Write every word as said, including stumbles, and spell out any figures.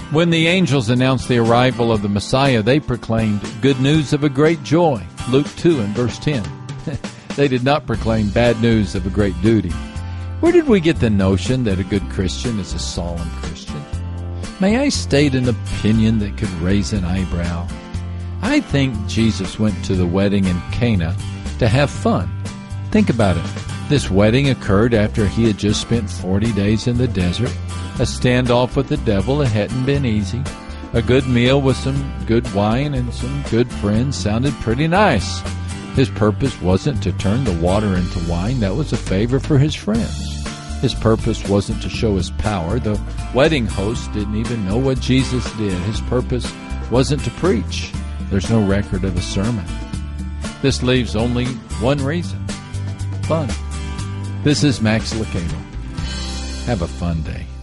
When the angels announced the arrival of the Messiah, they proclaimed good news of a great joy. Luke two and verse ten. They did not proclaim bad news of a great duty. Where did we get the notion that a good Christian is a solemn Christian? May I state an opinion that could raise an eyebrow? I think Jesus went to the wedding in Cana to have fun. Think about it. This wedding occurred after he had just spent forty days in the desert. A standoff with the devil, it hadn't been easy. A good meal with some good wine and some good friends sounded pretty nice. His purpose wasn't to turn the water into wine. That was a favor for his friends. His purpose wasn't to show his power. The wedding host didn't even know what Jesus did. His purpose wasn't to preach. There's no record of a sermon. This leaves only one reason: fun. This is Max Lucado. Have a fun day.